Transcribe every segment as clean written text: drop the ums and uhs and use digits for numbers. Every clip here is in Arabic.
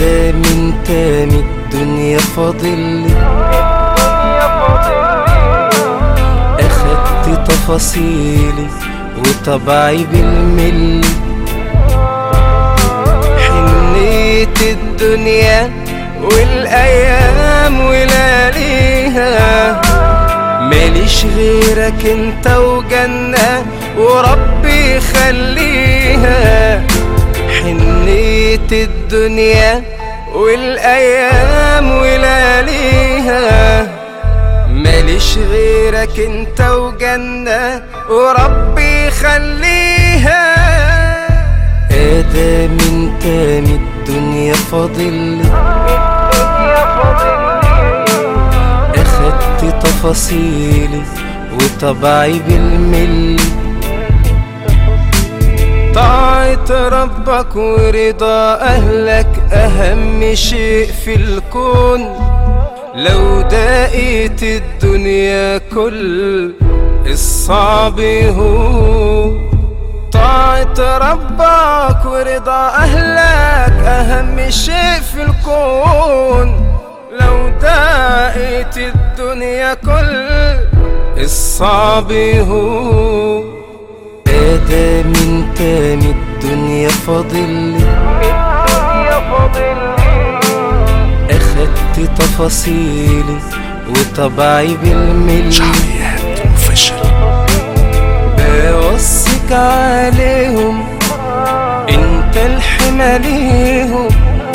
ده من تاني الدنيا فاضلي، اخدت تفاصيلي وطبعي بالملي، حنيت الدنيا والايام ولياليها، ماليش غيرك انت وجنة وربي يخليها، حنيت الدنيا والايام ولياليها، ماليش غيرك انت وجنة وربي يخليها. ده من تاني الدنيا فاضلي، اخدت تفاصيلي وطبعي بالملي، طاعة ربك ورضا أهلك أهم شيء في الكون، لو دقيت الدنيا كل الصعب هو، طاعة ربك ورضا أهلك أهم شيء في الكون، لو دقيت الدنيا كل الصعب هو. ده من تاني الدنيا فاضلي، اخدت تفاصيلي وطبعي بالملي، شعبيات اوفيشال. بوصيك عليهم انت الحمى ليهم،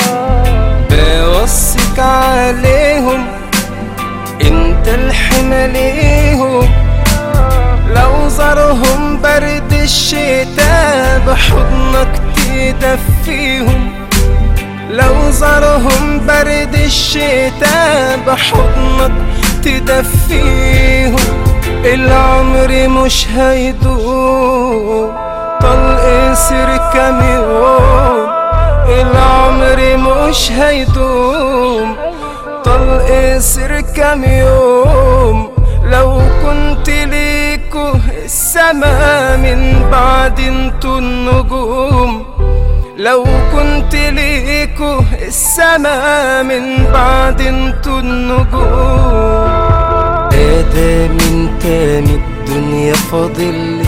بوصيك عليهم انت الحمى ليهم، لو زارهم برد الشتاء بحضنك تدفيهم، لو زارهم برد الشتاء بحضنك تدفيهم، العمر مش هيدوم طلق سر كام يوم، العمر مش هيدوم طلق سر كام يوم، لو كنت ليكو السما من بعد انتو النجوم، لو كنت ليكو السما من بعد انتو النجوم. ده من تاني الدنيا فاضلي،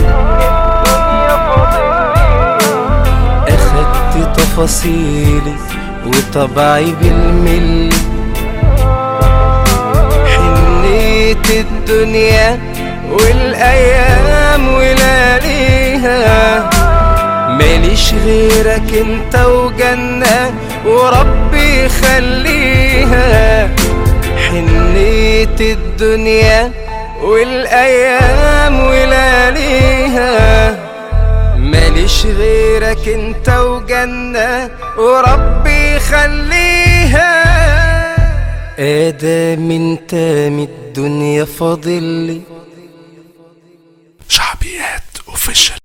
اخدت تفاصيلي وطبعي بالملي، حنيت الدنيا والايام ولياليها، ماليش غيرك انت وجنة وربي يخليها، حنيت الدنيا والايام ولياليها، ماليش غيرك انت وجنة وربي يخليها. ده من تاني الدنيا فاضلي. شعبيات اوفيشال.